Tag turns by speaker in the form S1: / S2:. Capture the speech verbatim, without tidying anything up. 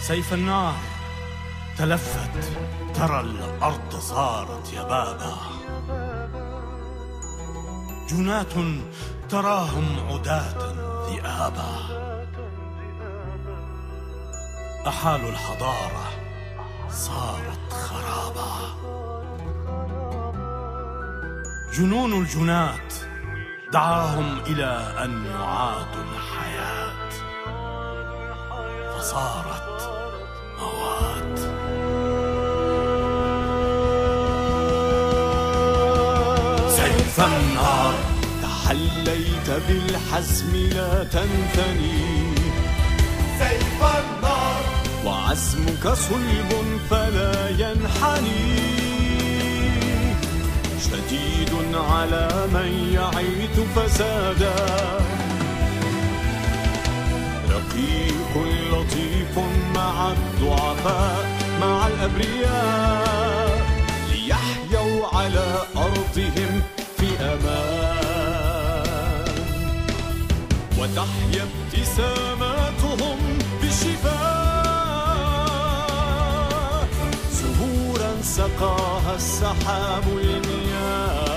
S1: سيف النار تلفت، ترى الأرض صارت يبابا. جنات تراهم عداة ذئابا، أحالوا الحضارة صارت خرابا. جنون الجنات دعاهم إلى أن يعادوا الحياة، فصارت موات. سيف النار
S2: تحليت بالحزم لا تنثني،
S3: سيف النار
S2: وعزمك صلب فلا ينحني. شديد على من يعيث فسادا، رقيق لطيف مع الضعفاء مع الأبرياء، ليحيوا على أرضهم في أمان، وتحيا ابتساماتهم بالشفاء. زهورا سقاها السحاب المياه،